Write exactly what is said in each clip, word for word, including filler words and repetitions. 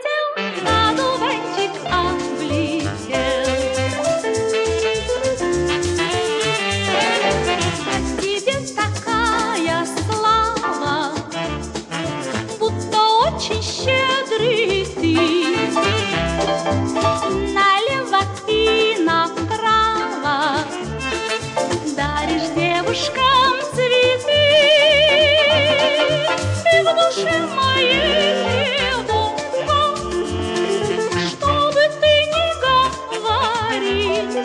облетел, одуванчик облетел. О тебе такая слава, будто очень щедрый ты. Налево и направо даришь девушкам цветы. И в душе моей девушка, что бы ты ни говорил,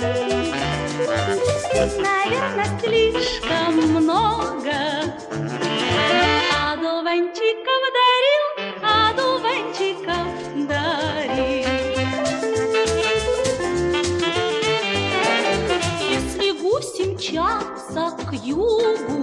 наверное, слишком много одуванчиков дарил, одуванчиков дарил. Если гуси мчатся к югу,